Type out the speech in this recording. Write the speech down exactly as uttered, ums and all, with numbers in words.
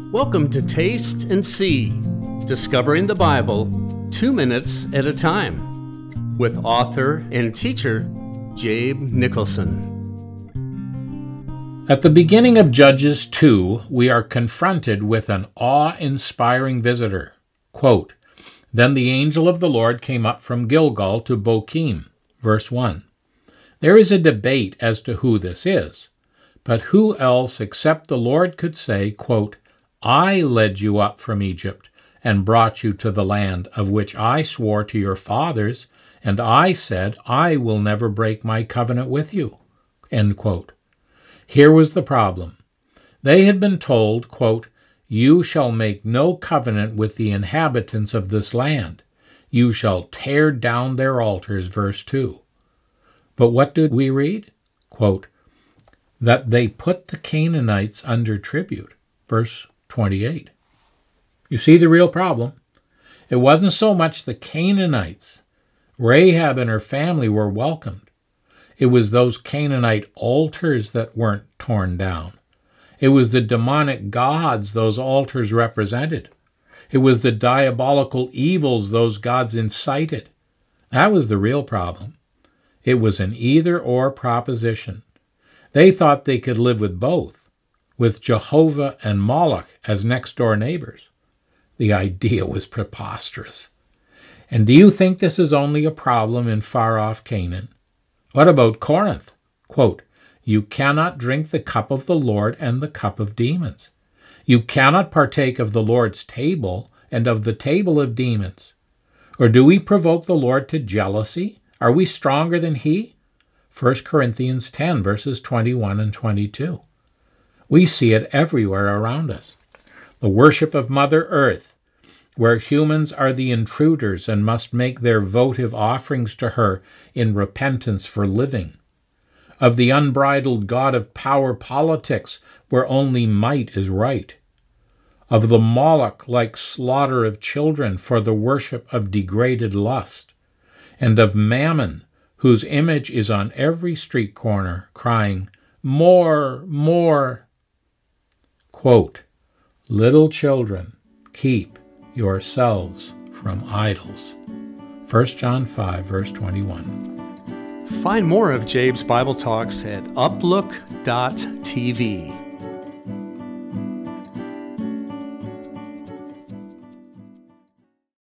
Welcome to Taste and See, Discovering the Bible two minutes at a time, with author and teacher Jabe Nicholson. At the beginning of Judges two, we are confronted with an awe-inspiring visitor. Quote, "Then the angel of the Lord came up from Gilgal to Bochim." Verse one. There is a debate as to who this is, but who else except the Lord could say, quote, "I led you up from Egypt and brought you to the land of which I swore to your fathers, and I said, I will never break my covenant with you." End quote. Here was the problem. They had been told, quote, "You shall make no covenant with the inhabitants of this land. You shall tear down their altars," verse two. But what did we read? Quote, "that they put the Canaanites under tribute," verse twenty-eight. You see the real problem? It wasn't so much the Canaanites. Rahab and her family were welcomed. It was those Canaanite altars that weren't torn down. It was the demonic gods those altars represented. It was the diabolical evils those gods incited. That was the real problem. It was an either-or proposition. They thought they could live with both, with Jehovah and Moloch as next-door neighbors. The idea was preposterous. And do you think this is only a problem in far-off Canaan? What about Corinth? Quote, "You cannot drink the cup of the Lord and the cup of demons. You cannot partake of the Lord's table and of the table of demons. Or do we provoke the Lord to jealousy? Are we stronger than he?" First Corinthians ten, verses twenty-one and twenty-two. We see it everywhere around us. The worship of Mother Earth, where humans are the intruders and must make their votive offerings to her in repentance for living. Of the unbridled god of power politics, where only might is right. Of the Moloch-like slaughter of children for the worship of degraded lust. And of Mammon, whose image is on every street corner, crying, "More, more." Quote, "Little children, keep yourselves from idols." First John five, verse twenty-one. Find more of Jabe's Bible Talks at uplook dot t v.